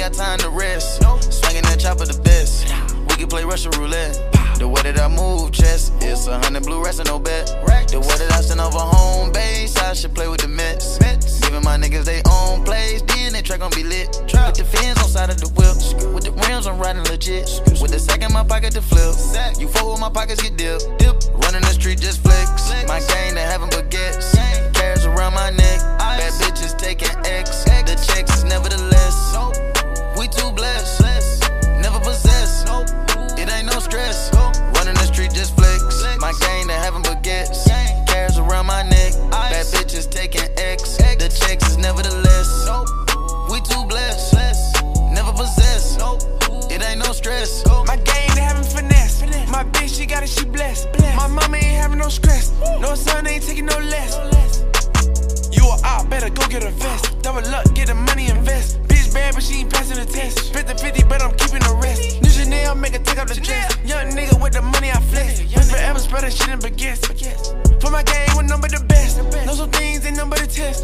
got time to rest. Swinging that chopper the best. We can play Russian roulette. The way that I move chess, it's 100 blue rest and no bet. The way that I send over home base, I should play with the Mets. Giving my niggas they own plays, DNA track gon' be lit. Put the fins on side of the whip. With the rims, I'm riding legit. With the sack in my pocket to flip. You fuck with my pockets, get dip. Running the street, just flex. My gang, they having baguettes. Cares around my neck. Bad bitches taking X. The checks is nevertheless. We too blessed. Never possess. It ain't no stress. Running the street, just flex. My gang, they having baguettes. Cares around my neck. Bad bitches taking X. The checks is nevertheless. We too blessed. Never possess. It ain't no stress. My gang, they having finesse. My bitch, she got it, she blessed. My mama ain't having no stress. No son ain't taking no less. You a op, better go get a vest. Double up, get the money, invest. Bitch bad, but she ain't passing the test. 50-50, but I'm keeping the rest. New Chanel, make her take up the dress. Young nigga with the money, I flex. Been forever spreading shit in baguettes. For my gang, with none but the best. Know some things, ain't none but a test.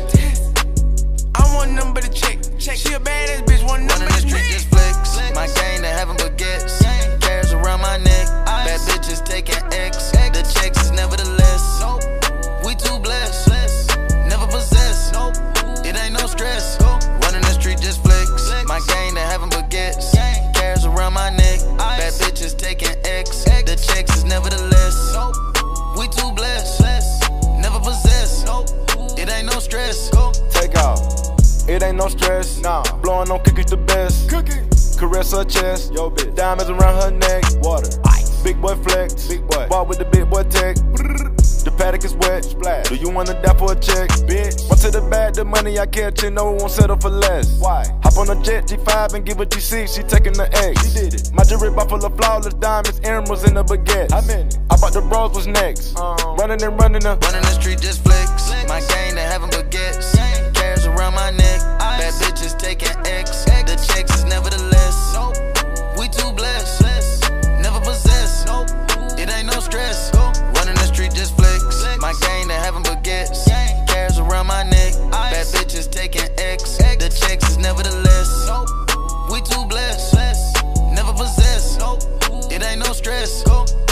I want none but a check. She a badass bitch, want none but a street, just flex. My gang, they having baguettes. Cares around my neck. Bad bitches taking X. The checks is nevertheless. We too blessed. Never possess. It ain't no stress. Running the street, just flex. My gang, they having baguettes. Cares around my neck. Bad bitches taking X. The checks is nevertheless. We too blessed. Never possess. It ain't no stress. Take off. It ain't no stress. Nah. Blowing on cookies the best. Caress her chest. Yo, bitch. Diamonds around her neck. Water. Ice. Big boy flex. Big boy. Ball with the big boy tech. The paddock is wet. Splash. Do you wanna die for a check? Bitch. Run to the bag, the money I catch, you know it won't settle for less. Why? Hop on a jet G5 and give her G6, she taking the X. She did it. My jewelry bar full of flawless diamonds, emeralds in the baguettes. How many? I bought the bros, was next. Running the street, just flex. My gang, they having baguettes. Cares around my neck. Bad bitches taking X. The checks is nevertheless. We too blessed. Never possess. It ain't no stress. Running the street, just flex. My gang, they having baguettes. Cares around my neck. Bad bitches taking X. The checks is nevertheless. We too blessed. Never possess. It ain't no stress.